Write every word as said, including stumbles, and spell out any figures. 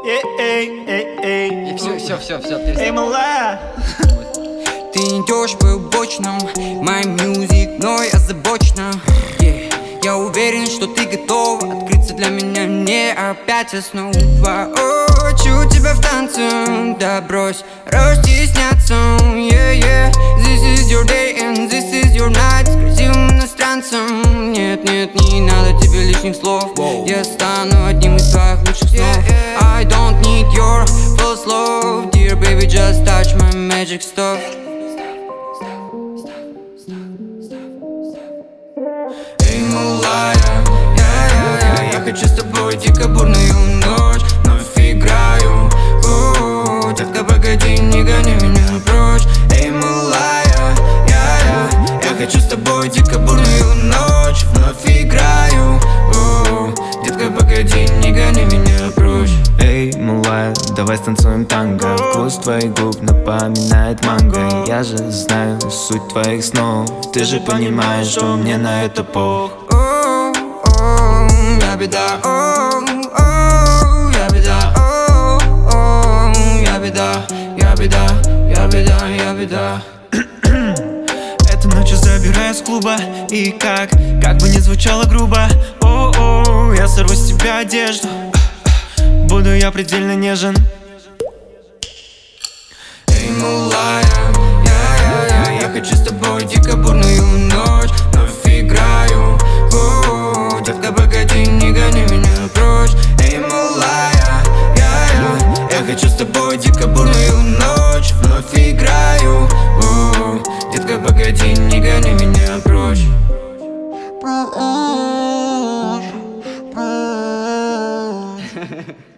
Эй, эй, эй, Все, все, все, все, эй, малая. Ты идешь по убочным, my music, но я озабочена. yeah. Я уверен, что ты готова открыться для меня, не опять снова. Хочу тебя в танце, да брось растесняться. yeah, yeah. This is your day and this is your night. С красивым иностранцем. Нет, нет, не надо тебе лишних слов. wow. Я стану одним из твоих лучших снов. yeah, yeah. I don't need your false love. Dear baby, just touch my magic stuff. Эй, малая, я, я, я, я хочу с тобой дико бурную ночь. Вновь играю, о, детка, погоди, не гони меня прочь. Эй, малая, я, я, я хочу с тобой дико бурную ночь. Вновь играю, о, детка, погоди, не гони меня прочь. Эй, малая, давай станцуем танго. Вкус твоих губ напоминает манго. Я же знаю суть твоих снов. Ты же понимаешь, что мне на это пох. О, о, я беда, о, о, я беда, о, о, я беда, я беда, я беда, я беда. Эту ночь я забираю с клуба. И как, как бы ни звучало грубо, о-о, я сорву с тебя одежду. Буду я предельно нежен. Эй, малая, я, я, я, я хочу с тобой дико бурную ночь. Вновь играю, о, детка, погоди, не гони меня прочь. Эй, малая, я, я, я хочу с тобой дико бурную ночь. Вновь играю, о, детка, погоди, не гони меня прочь. Прочь, прочь.